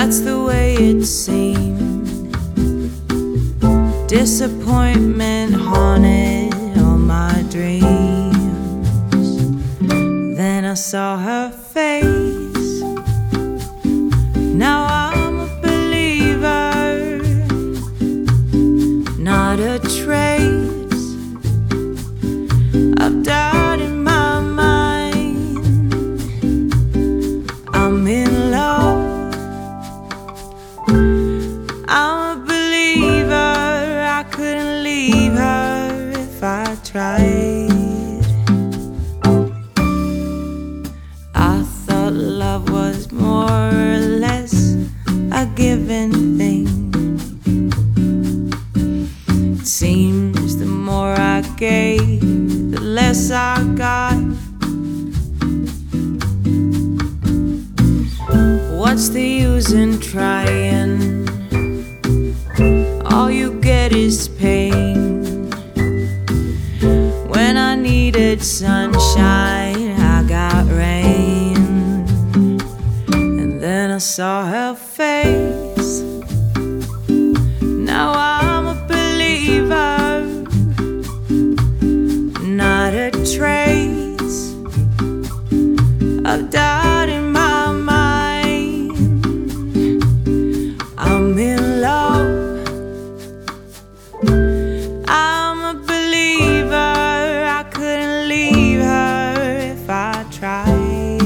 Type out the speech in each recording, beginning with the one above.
That's the way it seemed. Disappointment haunted all my dreams. Then I saw her face. Now I'm a believer, not a trace of doubt in my mind. I'm in love. I'm a believer. I couldn't leave her if I tried. I thought love was more or less a given thing. It seems the more I gave, the less I got. What's the use in trying? All you get is pain. When I needed sunshine, I got rain. And then I saw her face. Now I'm a believer, not a trace of doubt in my mind. I'm in love. I'm a believer. I couldn't leave her if I tried.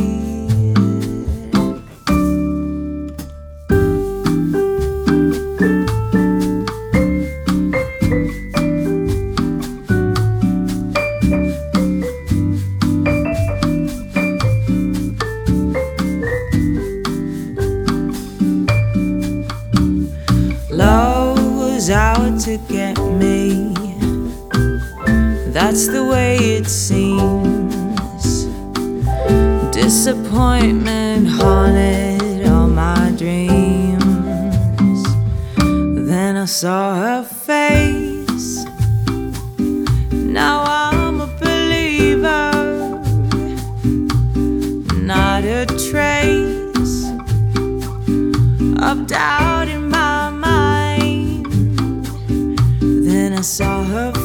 Love was out to get me. That's the way it seems. Disappointment haunted all my dreams. Then I saw her face. Now I'm a believer, not a trace of doubt in my mind. Then I saw her